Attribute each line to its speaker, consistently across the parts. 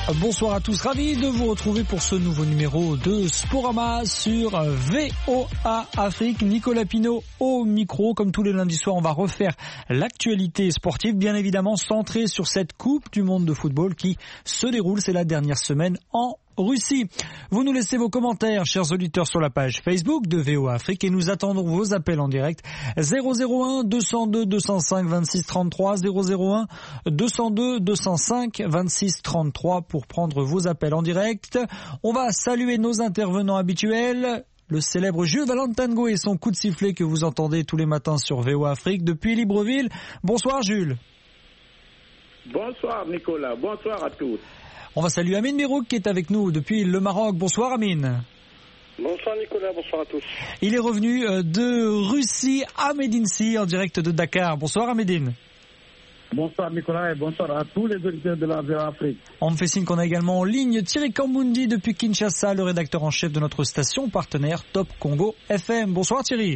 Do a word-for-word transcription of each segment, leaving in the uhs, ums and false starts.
Speaker 1: Bonsoir à tous, ravi de vous retrouver pour ce nouveau numéro de Sporama sur V O A Afrique. Nicolas Pinault au micro. Comme tous les lundis soirs, on va refaire l'actualité sportive, bien évidemment centrée sur cette Coupe du Monde de football qui se déroule. C'est la dernière semaine en Russie. Vous nous laissez vos commentaires, chers auditeurs, sur la page Facebook de V O A Afrique et nous attendons vos appels en direct. zéro zéro un deux cent deux deux cent cinq vingt-six trente-trois, zéro zéro un deux cent deux deux cent cinq vingt-six trente-trois pour prendre vos appels en direct. On va saluer nos intervenants habituels. Le célèbre Jules Valentango et son coup de sifflet que vous entendez tous les matins sur V O A Afrique depuis Libreville. Bonsoir Jules.
Speaker 2: Bonsoir Nicolas, bonsoir à tous.
Speaker 1: On va saluer Amine Mirouk qui est avec nous depuis le Maroc. Bonsoir Amine.
Speaker 3: Bonsoir Nicolas, bonsoir à tous.
Speaker 1: Il est revenu de Russie, Ahmedine Si, en direct de Dakar. Bonsoir Ahmedine.
Speaker 4: Bonsoir Nicolas et bonsoir à tous les auditeurs de la V O A Afrique.
Speaker 1: On me fait signe qu'on a également en ligne Thierry Kambundi depuis Kinshasa, le rédacteur en chef de notre station partenaire Top Congo F M. Bonsoir Thierry.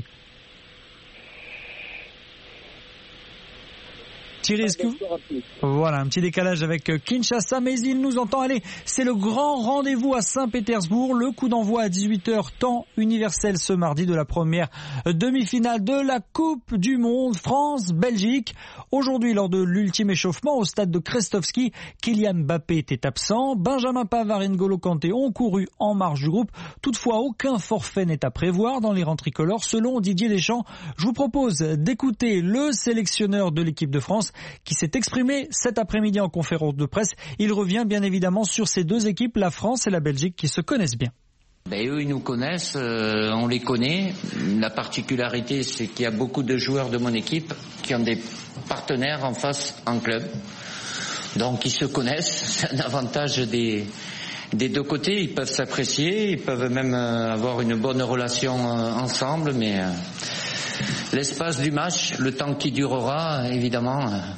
Speaker 1: Thierry, est-ce que vous... Voilà, un petit décalage avec Kinshasa, mais il nous entend. Allez, c'est le grand rendez-vous à Saint-Pétersbourg. Le coup d'envoi à dix-huit heures, temps universel ce mardi de la première demi-finale de la Coupe du Monde France-Belgique. Aujourd'hui, lors de l'ultime échauffement au stade de Krestovski, Kylian Mbappé était absent. Benjamin Pavard et N'Golo Kanté ont couru en marge du groupe. Toutefois, aucun forfait n'est à prévoir dans les rangs tricolores, selon Didier Deschamps. Je vous propose d'écouter le sélectionneur de l'équipe de France qui s'est exprimé cet après-midi en conférence de presse. Il revient bien évidemment sur ces deux équipes, la France et la Belgique, qui se connaissent bien.
Speaker 5: Ben, eux, ils nous connaissent, euh, on les connaît. La particularité, c'est qu'il y a beaucoup de joueurs de mon équipe qui ont des partenaires en face en club. Donc, ils se connaissent. C'est un avantage des, des deux côtés. Ils peuvent s'apprécier, ils peuvent même euh, avoir une bonne relation euh, ensemble, mais... Euh, l'espace du match, le temps qui durera, évidemment, euh,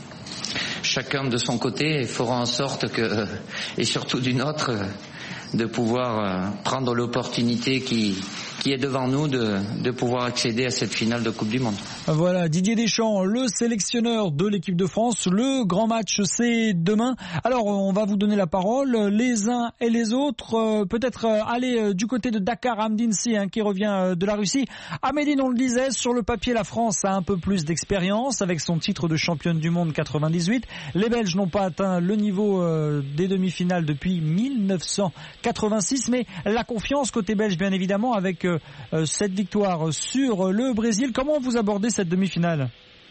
Speaker 5: chacun de son côté fera en sorte que, euh, et surtout du nôtre, euh, de pouvoir euh, prendre l'opportunité qui, qui est devant nous de, de pouvoir accéder à cette finale de Coupe du Monde.
Speaker 1: Voilà, Didier Deschamps, le sélectionneur de l'équipe de France. Le grand match, c'est demain. Alors, on va vous donner la parole, les uns et les autres. Euh, peut-être euh, aller euh, du côté de Dakar, Ahmedine Si, hein, qui revient euh, de la Russie. Ahmedine, on le disait, sur le papier, la France a un peu plus d'expérience avec son titre de championne du monde quatre-vingt-dix-huit. Les Belges n'ont pas atteint le niveau euh, des demi-finales depuis mille neuf cent quatre-vingt-six, mais la confiance côté belge, bien évidemment, avec euh, cette victoire sur le Brésil. Comment vous abordez cette demi-finale?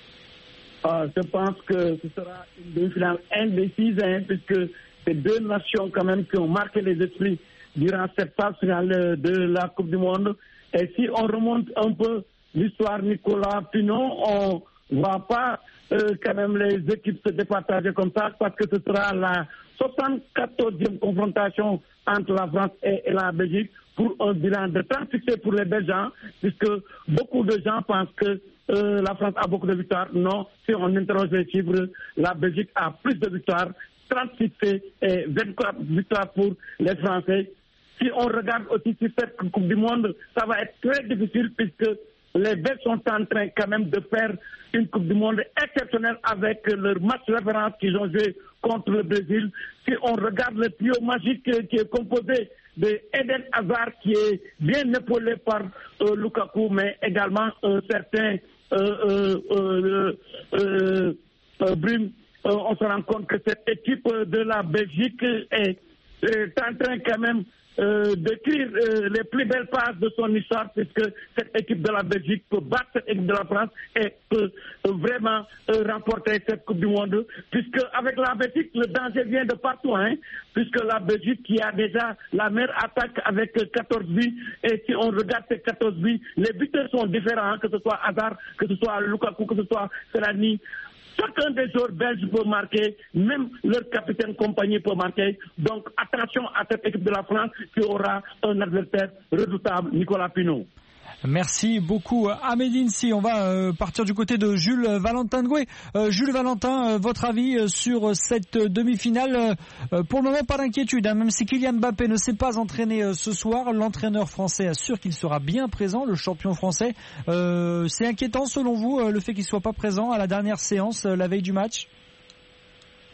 Speaker 4: euh, Je pense que ce sera une demi-finale indécise, hein, puisque c'est deux nations quand même qui ont marqué les esprits durant cette phase finale de la Coupe du Monde. Et si on remonte un peu l'histoire Nicolas Pinault, on ne voit pas euh, quand même les équipes se départager comme ça, parce que ce sera la soixante-quatorzième confrontation entre la France et la Belgique pour un bilan de trente succès pour les Belges, puisque beaucoup de gens pensent que euh, la France a beaucoup de victoires. Non, si on interroge les chiffres, la Belgique a plus de victoires, trente succès et vingt-quatre victoires pour les Français. Si on regarde aussi sur cette Coupe du Monde, ça va être très difficile puisque les Belges sont en train quand même de faire une Coupe du Monde exceptionnelle avec leur match référence qu'ils ont joué contre le Brésil. Si on regarde le trio magique qui est composé de Eden Hazard, qui est bien épaulé par euh, Lukaku, mais également un certain euh, euh, euh, euh, euh, Brune, euh, on se rend compte que cette équipe de la Belgique est, est en train quand même Euh, d'écrire euh, les plus belles pages de son histoire, puisque cette équipe de la Belgique peut battre cette équipe de la France et peut euh, vraiment euh, remporter cette Coupe du Monde, puisque avec la Belgique, le danger vient de partout, hein, puisque la Belgique qui a déjà la meilleure attaque avec quatorze buts, et si on regarde ces quatorze buts, les buteurs sont différents, hein, que ce soit Hazard, que ce soit Lukaku, que ce soit Fellaini. Chacun des joueurs belges peut marquer, même leur capitaine compagnie peut marquer. Donc attention à cette équipe de la France qui aura un adversaire redoutable, Nicolas Pinault.
Speaker 1: Merci beaucoup Ahmedine Si. On va euh, partir du côté de Jules Valentin-Goué. Euh, Jules Valentin, euh, votre avis euh, sur cette demi-finale? euh, Pour le moment, pas d'inquiétude, hein, même si Kylian Mbappé ne s'est pas entraîné euh, ce soir. L'entraîneur français assure qu'il sera bien présent, le champion français. Euh, c'est inquiétant selon vous euh, le fait qu'il ne soit pas présent à la dernière séance, euh, la veille du match?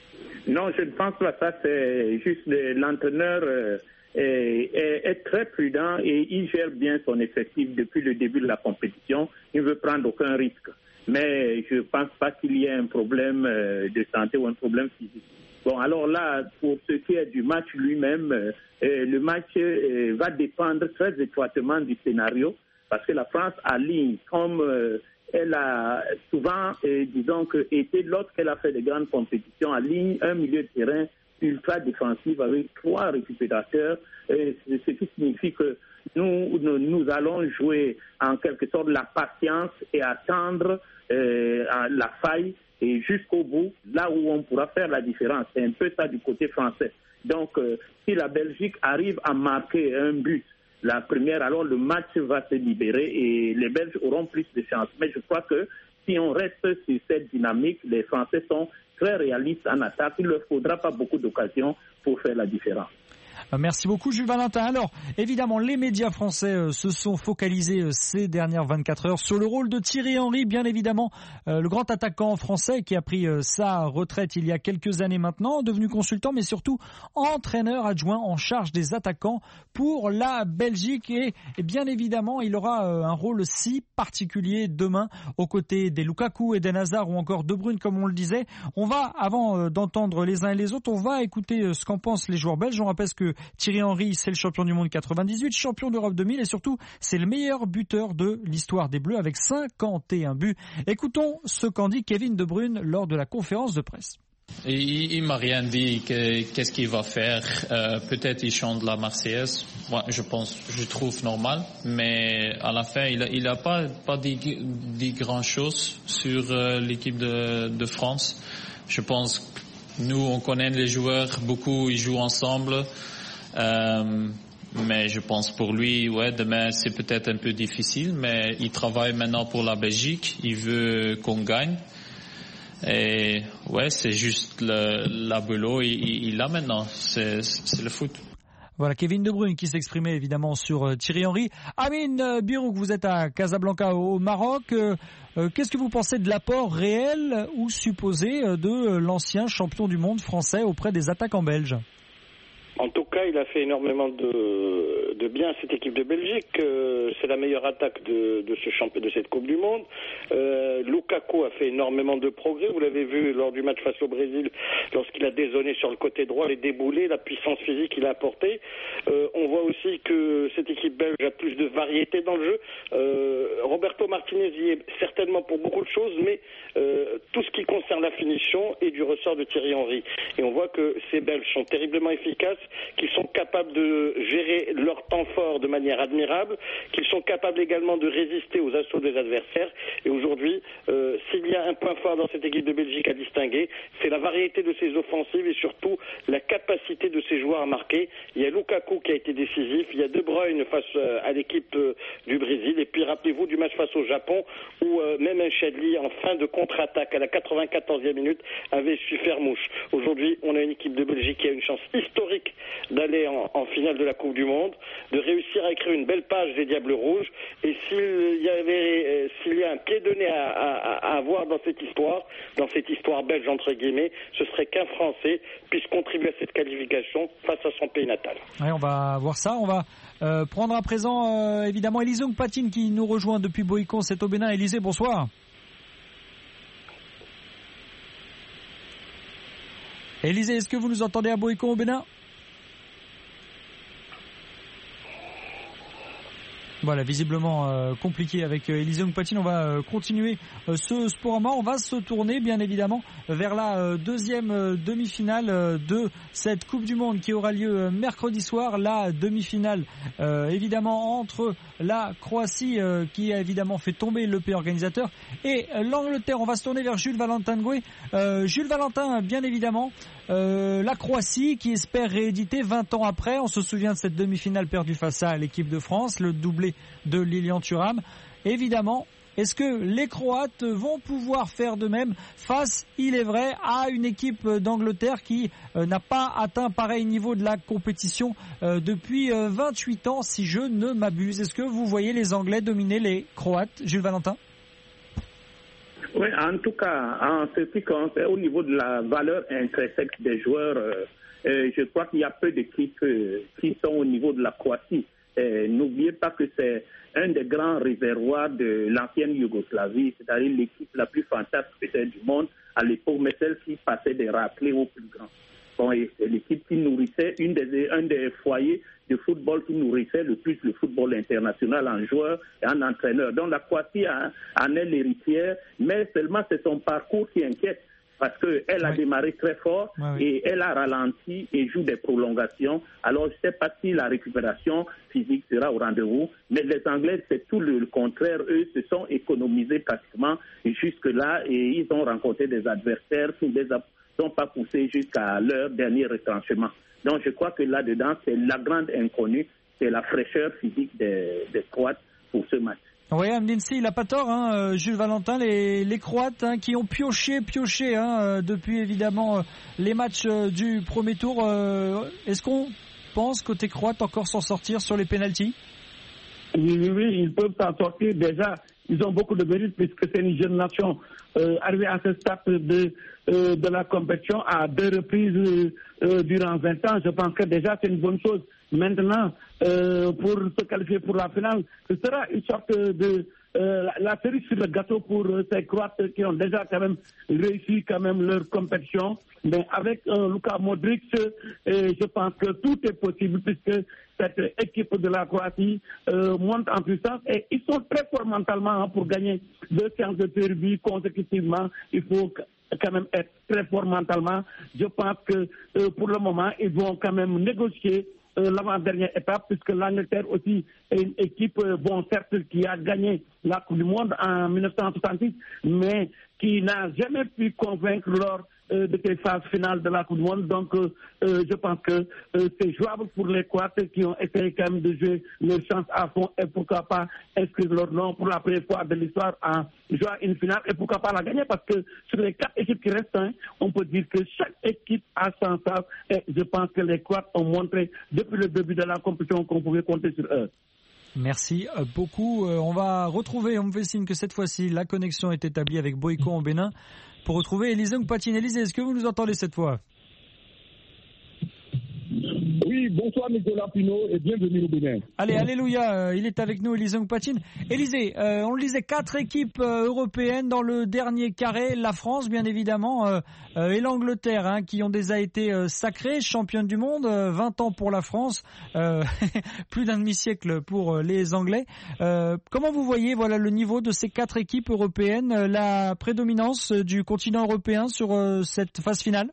Speaker 3: Non, je ne pense pas ça. C'est juste l'entraîneur euh, est, est, est très prudent et il gère bien son effectif depuis le début de la compétition. Il ne veut prendre aucun risque. Mais je ne pense pas qu'il y ait un problème euh, de santé ou un problème physique. Bon, alors là, pour ce qui est du match lui-même, euh, le match euh, va dépendre très étroitement du scénario parce que la France aligne comme euh, elle a souvent, euh, disons, que été lorsqu'elle a fait de grandes compétitions, aligne un milieu de terrain ultra défensif avec trois récupérateurs, euh, ce qui signifie que nous, nous, nous allons jouer en quelque sorte la patience et attendre euh, la faille et jusqu'au bout, là où on pourra faire la différence. C'est un peu ça du côté français. Donc, euh, si la Belgique arrive à marquer un but, la première, alors le match va se libérer et les Belges auront plus de chance. Mais je crois que si on reste sur cette dynamique, les Français sont très réalistes en attaque. Il ne leur faudra pas beaucoup d'occasions pour faire la différence.
Speaker 1: Merci beaucoup Jules Valentin. Alors, évidemment, les médias français euh, se sont focalisés euh, ces dernières vingt-quatre heures sur le rôle de Thierry Henry, bien évidemment, euh, le grand attaquant français qui a pris euh, sa retraite il y a quelques années maintenant, devenu consultant, mais surtout entraîneur adjoint en charge des attaquants pour la Belgique. Et, et bien évidemment, il aura euh, un rôle si particulier demain aux côtés des Lukaku et des Hazard ou encore De Bruyne, comme on le disait. On va, avant euh, d'entendre les uns et les autres, on va écouter euh, ce qu'en pensent les joueurs belges. On rappelle que Thierry Henry, c'est le champion du monde quatre-vingt-dix-huit, champion d'Europe deux mille et surtout, c'est le meilleur buteur de l'histoire des Bleus avec cinquante et un buts. Écoutons ce qu'en dit Kevin De Bruyne lors de la conférence de presse.
Speaker 2: Il, il m'a rien dit que, qu'est-ce qu'il va faire. Euh, peut-être il chante la Marseillaise. Moi, je pense, je trouve normal. Mais à la fin, il a, il a pas, pas dit, dit grand chose sur euh, l'équipe de, de France. Je pense que nous, on connaît les joueurs, beaucoup, ils jouent ensemble. Euh, mais je pense pour lui, ouais, demain c'est peut-être un peu difficile, mais il travaille maintenant pour la Belgique, il veut qu'on gagne. Et ouais, c'est juste le, la boulot, il, il l'a maintenant, c'est, c'est le foot.
Speaker 1: Voilà, Kevin De Bruyne qui s'exprimait évidemment sur Thierry Henry. Amine Birouk, vous êtes à Casablanca au Maroc. Euh, qu'est-ce que vous pensez de l'apport réel ou supposé de l'ancien champion du monde français auprès des attaquants belges ?
Speaker 3: En tout cas, il a fait énormément de, de bien à cette équipe de Belgique. Euh, c'est la meilleure attaque de, de ce champion, de cette Coupe du Monde. Euh, Lukaku a fait énormément de progrès. Vous l'avez vu lors du match face au Brésil, lorsqu'il a dézonné sur le côté droit, les déboulés, la puissance physique qu'il a apportée. Euh, on voit aussi que cette équipe belge a plus de variété dans le jeu. Euh, Roberto Martinez y est certainement pour beaucoup de choses, mais euh, tout ce qui concerne la finition est du ressort de Thierry Henry. Et on voit que ces Belges sont terriblement efficaces, qu'ils sont capables de gérer leur temps fort de manière admirable, qu'ils sont capables également de résister aux assauts des adversaires. Et aujourd'hui, euh, s'il y a un point fort dans cette équipe de Belgique à distinguer, c'est la variété de ses offensives et surtout la capacité de ses joueurs à marquer. Il y a Lukaku qui a été décisif, il y a De Bruyne face à l'équipe du Brésil, et puis rappelez-vous du match face au Japon où euh, même un Chadli en fin de contre-attaque à la quatre-vingt-quatorzième minute avait su faire mouche. Aujourd'hui, on a une équipe de Belgique qui a une chance historique d'aller en, en finale de la Coupe du Monde, de réussir à écrire une belle page des Diables Rouges. Et s'il y avait, euh, s'il y a un pied de nez à, à, à avoir dans cette histoire, dans cette histoire belge entre guillemets, ce serait qu'un Français puisse contribuer à cette qualification face à son pays natal.
Speaker 1: Ouais, on va voir ça. On va euh, prendre à présent euh, évidemment Élisée Patine qui nous rejoint depuis Boïcon, c'est au Bénin. Élisée, bonsoir. Élisée, est-ce que vous nous entendez à Boïcon au Bénin ? Voilà, visiblement euh, compliqué avec euh, Élisée Patine. On va euh, continuer euh, ce Sporama. On va se tourner bien évidemment vers la euh, deuxième euh, demi-finale euh, de cette Coupe du Monde qui aura lieu euh, mercredi soir. La demi-finale euh, évidemment entre la Croatie euh, qui a évidemment fait tomber le pays organisateur et euh, l'Angleterre. On va se tourner vers Jules Valentin Goué. Euh, Jules Valentin, bien évidemment. Euh, la Croatie qui espère rééditer vingt ans après. On se souvient de cette demi-finale perdue face à l'équipe de France, le doublé de Lilian Thuram. Évidemment, est-ce que les Croates vont pouvoir faire de même face, il est vrai, à une équipe d'Angleterre qui euh, n'a pas atteint pareil niveau de la compétition euh, depuis euh, vingt-huit ans, si je ne m'abuse. Est-ce que vous voyez les Anglais dominer les Croates, Jules Valentin ?
Speaker 4: Oui, en tout cas, en ce qui concerne au niveau de la valeur intrinsèque des joueurs, euh, euh, je crois qu'il y a peu d'équipes euh, qui sont au niveau de la Croatie. Euh, n'oubliez pas que c'est un des grands réservoirs de l'ancienne Yougoslavie, c'est-à-dire l'équipe la plus fantastique peut-être du monde à l'époque, mais celle qui passait des raclés aux plus grands. Bon, et c'est l'équipe qui nourrissait, une des, un des foyers de football qui nourrissait le plus le football international en joueurs et en entraîneurs. Donc la Croatie en est l'héritière, mais seulement c'est son parcours qui inquiète. Parce qu'elle a oui. démarré très fort oui, oui. et elle a ralenti et joue des prolongations. Alors, je ne sais pas si la récupération physique sera au rendez-vous, mais les Anglais, c'est tout le contraire. Eux se sont économisés pratiquement jusque-là et ils ont rencontré des adversaires qui ne les ont pas poussés jusqu'à leur dernier retranchement. Donc, je crois que là-dedans, c'est la grande inconnue, c'est la fraîcheur physique des, des Croates pour ce match.
Speaker 1: Oui, Amdinsi, il n'a pas tort, hein, Jules Valentin, les, les Croates hein, qui ont pioché, pioché hein, depuis évidemment les matchs du premier tour. Euh, est-ce qu'on pense côté croate encore s'en sortir sur les pénaltys?
Speaker 4: Oui, oui, oui, ils peuvent s'en sortir. Déjà, ils ont beaucoup de mérite puisque c'est une jeune nation euh, arrivée à ce stade de, euh, de la compétition à deux reprises euh, durant vingt ans. Je pense que déjà c'est une bonne chose. Maintenant, euh, pour se qualifier pour la finale, ce sera une sorte de euh, la, la cerise sur le gâteau pour euh, ces Croates qui ont déjà quand même réussi quand même leur compétition. Mais avec euh, Luka Modric, euh, je pense que tout est possible puisque cette équipe de la Croatie euh, monte en puissance et ils sont très forts mentalement hein, pour gagner deux séances de derby consécutivement. Il faut quand même être très fort mentalement. Je pense que euh, pour le moment, ils vont quand même négocier Euh, l'avant-dernière étape, puisque l'Angleterre aussi est une équipe, euh, bon, certes, qui a gagné la Coupe du Monde en mille neuf cent soixante-six, mais qui n'a jamais pu convaincre lors euh, de ces phases finales de la Coupe du Monde. Donc, euh, euh, je pense que euh, c'est jouable pour les Croates qui ont essayé quand même de jouer leur chance à fond et pourquoi pas inscrire leur nom pour la première fois de l'histoire en jouant une finale et pourquoi pas la gagner parce que sur les quatre équipes qui restent, hein, on peut dire que chaque équipe a son sens et je pense que les Croates ont montré depuis le début de la compétition qu'on pouvait compter sur eux.
Speaker 1: Merci beaucoup. On va retrouver, on me fait signe que cette fois-ci, la connexion est établie avec Boyko en Bénin pour retrouver Élisée Nkpatine. Élisée, est-ce que vous nous entendez cette fois?
Speaker 6: Oui, bonsoir Nicolas Pinault et bienvenue au Bénin.
Speaker 1: Allez, alléluia, il est avec nous, Élisée Nkpatine. Élisée, euh, on le disait, quatre équipes euh, européennes dans le dernier carré, la France bien évidemment euh, euh, et l'Angleterre hein, qui ont déjà été euh, sacrées championnes du monde, euh, vingt ans pour la France, euh, plus d'un demi-siècle pour euh, les Anglais. Euh, comment vous voyez voilà le niveau de ces quatre équipes européennes, euh, la prédominance euh, du continent européen sur euh, cette phase finale?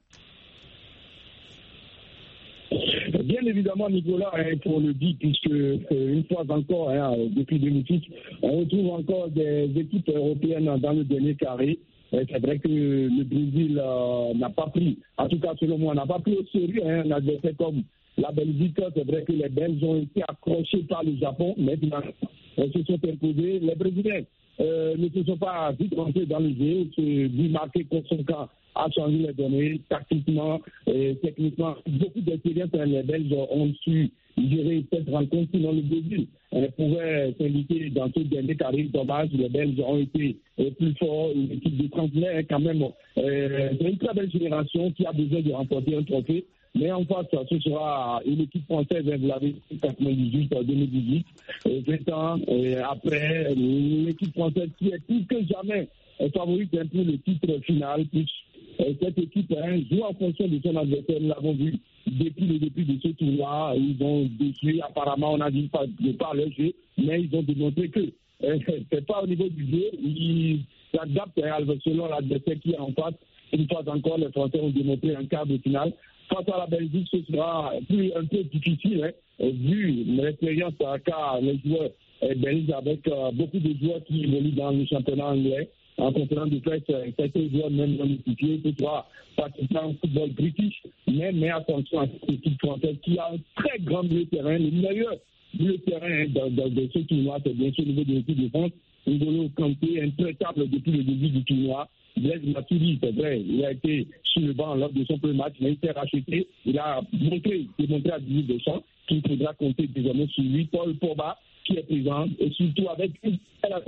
Speaker 6: Bien évidemment, Nicolas, il faut le dire, puisque euh, une fois encore, hein, depuis deux mille six, on retrouve encore des équipes européennes dans le dernier carré. C'est vrai que le Brésil euh, n'a pas pris, en tout cas selon moi, n'a pas pris au sérieux hein, un adversaire comme la Belgique. C'est vrai que les Belges ont été accrochés par le Japon, mais finalement, ils se sont imposés. Les Brésiliens euh, ne se sont pas vite rentrés dans le jeu, se démarquer contre son camp a changé les données, tactiquement, et techniquement. Beaucoup d'expérience, les Belges ont su gérer cette rencontre, sinon le Brésil euh, pouvait s'inviter dans ce dernier carré. Dommage, les Belges ont été euh, plus forts, une équipe de trente-neuf quand même. Euh, c'est une très belle génération qui a besoin de remporter un trophée. Mais en face, ce sera une équipe française, vous l'avez dit, quatre-vingt-dix-huit, deux mille dix-huit, vingt ans et après, une équipe française qui est plus que jamais favorite un peu le titre final, puis cette équipe hein, joue en fonction de son adversaire. Nous l'avons vu depuis le début de ce tournoi. Ils ont déçu. Apparemment, on a dit pas de pas leur jeu, mais ils ont démontré que euh, c'est pas au niveau du jeu. Ils s'adaptent hein, selon l'adversaire qui est en face. Une fois encore, les Français ont démontré un quart de finale. Face à la Belgique, ce sera plus, un peu difficile, hein, vu l'expérience car les joueurs euh, belges avec euh, beaucoup de joueurs qui évoluent dans le championnat anglais. En conférence de presse, certains joueurs même non identifiés, ce soit pratiquement au football british, mais, mais attention à cette équipe française qui a un très grand milieu de terrain, le meilleur milieu de terrain de, de, de ce tournoi, c'est bien sûr au niveau de l'équipe de France. N'Golo Kanté, intraitable depuis le début du tournoi. Blaise Matuidi, c'est vrai, il a été sur le banc lors de son premier match, mais il s'est racheté. Il a montré, démontré à Didier Deschamps qu'il faudra compter désormais sur lui. Paul Pogba, qui est présent, et surtout avec une telle attaque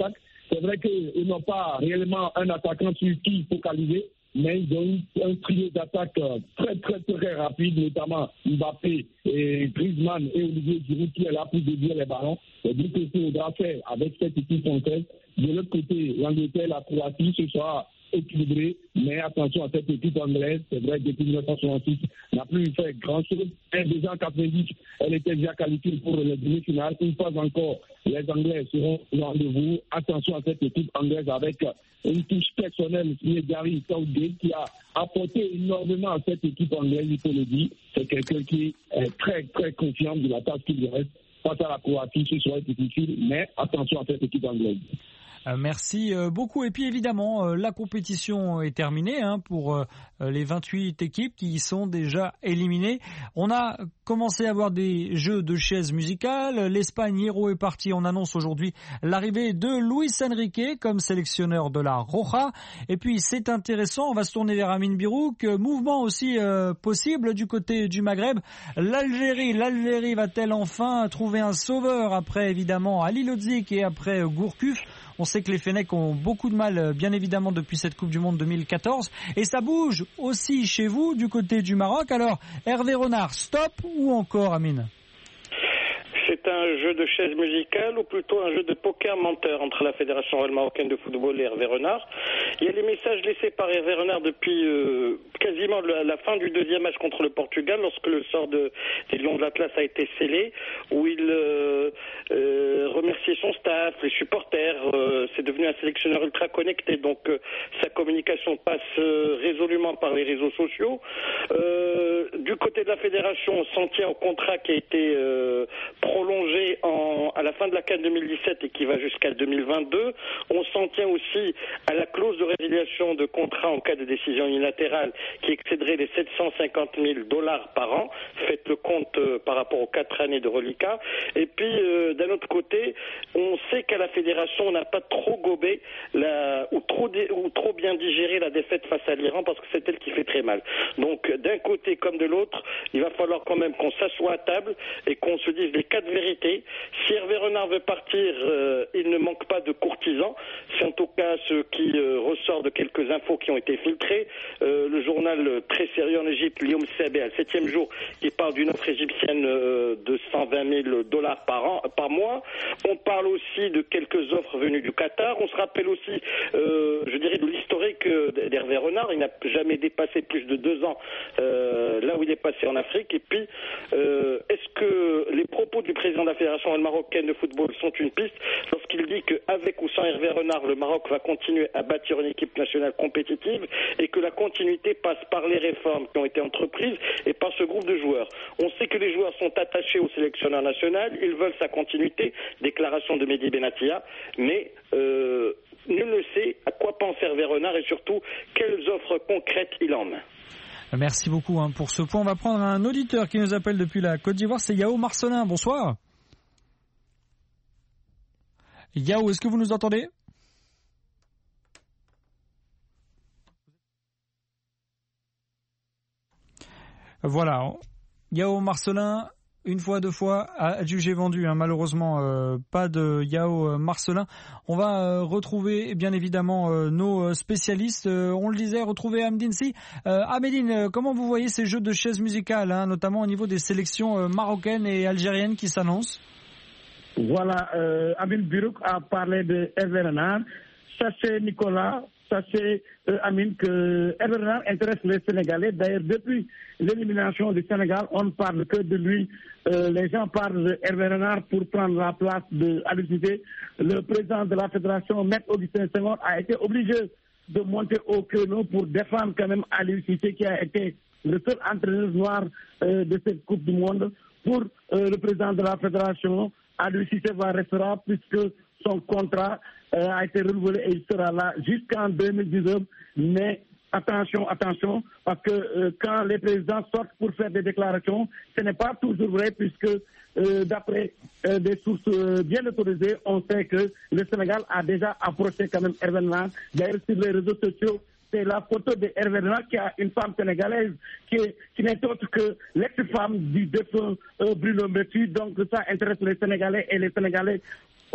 Speaker 6: c'est vrai qu'ils n'ont pas réellement un attaquant sur qui focaliser, mais ils ont un trio d'attaque très, très, très rapide, notamment Mbappé, et Griezmann et Olivier Giroud qui est là pour dévier les ballons. Et donc, il faudra faire avec cette équipe française. De l'autre côté, l'Angleterre, la Croatie, ce sera équilibré, mais attention à cette équipe anglaise, c'est vrai que depuis mille neuf cent soixante-six, n'a plus fait grand-chose. Et déjà en quatre-vingt-dix, elle était déjà qualifiée pour les demi-finales. Une fois encore, les Anglais seront au rendez-vous. Attention à cette équipe anglaise avec une touche personnelle signée Gary Southgate qui a apporté énormément à cette équipe anglaise, il faut le dire. C'est quelqu'un qui est très, très confiant de la tâche qu'il lui reste. Face à la Croatie, ce sera difficile, mais attention à cette équipe anglaise.
Speaker 1: Merci beaucoup. Et puis évidemment, la compétition est terminée hein, pour les vingt-huit équipes qui sont déjà éliminées. On a commencé à avoir des jeux de chaises musicales. L'Espagne, héros est parti. On annonce aujourd'hui l'arrivée de Luis Enrique comme sélectionneur de la Roja. Et puis c'est intéressant, on va se tourner vers Amine Birouk. Mouvement aussi euh, possible du côté du Maghreb. L'Algérie, l'Algérie va-t-elle enfin trouver un sauveur après évidemment Ali Lodzik et après Gourcuff? On sait que les Fennecs ont beaucoup de mal, bien évidemment, depuis cette Coupe du Monde deux mille quatorze. Et ça bouge aussi chez vous, du côté du Maroc. Alors, Hervé Renard, stop ou encore, Amine ?
Speaker 3: C'est un jeu de chaise musicale ou plutôt un jeu de poker menteur entre la Fédération royale marocaine de football et Hervé Renard. Il y a les messages laissés par Hervé Renard depuis euh, quasiment la, la fin du deuxième match contre le Portugal, lorsque le sort de, des Lions de l'Atlas a été scellé, où il euh, euh, remerciait son staff, les supporters. Euh, c'est devenu un sélectionneur ultra connecté, donc euh, sa communication passe euh, résolument par les réseaux sociaux. Euh, du côté de la Fédération, on s'en tient au contrat qui a été euh, prolongé en, à la fin de la CAN deux mille dix-sept et qui va jusqu'à deux mille vingt-deux. On s'en tient aussi à la clause de résiliation de contrat en cas de décision unilatérale qui excéderait les sept cent cinquante mille dollars par an. Faites le compte euh, par rapport aux quatre années de reliquat. Et puis, euh, d'un autre côté, on sait qu'à la Fédération, on n'a pas trop gobé la, ou, trop dé, ou trop bien digéré la défaite face à l'Iran parce que c'est elle qui fait très mal. Donc, d'un côté comme de l'autre, il va falloir quand même qu'on s'assoie à table et qu'on se dise les quatre vérités. Si Hervé Renard veut partir, euh, il ne manque pas de courtisans. C'est en tout cas ce qui euh, ressort de quelques infos qui ont été filtrées. Euh, le journal très sérieux en Égypte, L'Yom Sebeh, le septième jour, qui parle d'une offre égyptienne euh, de cent vingt mille dollars par an, par mois. On parle aussi de quelques offres venues du Qatar. On se rappelle aussi, euh, je dirais, de l'historique d'Hervé Renard. Il n'a jamais dépassé plus de deux ans euh, là où il est passé en Afrique. Et puis, euh, est-ce que les propos du président de la Fédération marocaine de football sont une piste lorsqu'il dit qu'avec ou sans Hervé Renard, le Maroc va continuer à bâtir une équipe nationale compétitive et que la continuité passe par les réformes qui ont été entreprises et par ce groupe de joueurs. On sait que les joueurs sont attachés au sélectionneur national, ils veulent sa continuité, déclaration de Mehdi Benatia, mais euh, nul ne sait à quoi pense Hervé Renard et surtout quelles offres concrètes il en met.
Speaker 1: Merci beaucoup hein, pour ce point. On va prendre un auditeur qui nous appelle depuis la Côte d'Ivoire, c'est Yao Marcelin. Bonsoir. Yao, est-ce que vous nous entendez ? Voilà, Yao Marcelin, une fois, deux fois, adjugé vendu. Hein. Malheureusement, euh, pas de Yao Marcelin. On va euh, retrouver, bien évidemment, euh, nos spécialistes. Euh, on le disait, retrouver Amdine Si. Euh, Amedine, euh, comment vous voyez ces jeux de chaises musicales, hein, notamment au niveau des sélections euh, marocaines et algériennes qui s'annoncent ?
Speaker 4: Voilà, euh, Amine Birouk a parlé de Hervé Renard. Sachez, Nicolas, sachez, euh, Amine, que Hervé Renard intéresse les Sénégalais. D'ailleurs, depuis l'élimination du Sénégal, on ne parle que de lui. Euh, les gens parlent de Hervé Renard pour prendre la place de Aliou Cissé. Le président de la Fédération, Maître Augustin Senghor, a été obligé de monter au créneau pour défendre quand même Aliou Cissé, qui a été le seul entraîneur noir euh, de cette Coupe du Monde. Pour euh, le président de la Fédération, Aliou Cissé va restera puisque son contrat euh, a été renouvelé et il sera là jusqu'en deux mille dix-neuf. Mais attention, attention, parce que euh, quand les présidents sortent pour faire des déclarations, ce n'est pas toujours vrai puisque euh, d'après euh, des sources euh, bien autorisées, on sait que le Sénégal a déjà approché quand même Hervé Renard. D'ailleurs, sur les réseaux sociaux, c'est la photo de Hervé Renard qui a une femme sénégalaise qui, est, qui n'est autre que l'ex-femme du défunt euh, Bruno Metsu. Donc ça intéresse les Sénégalais et les Sénégalais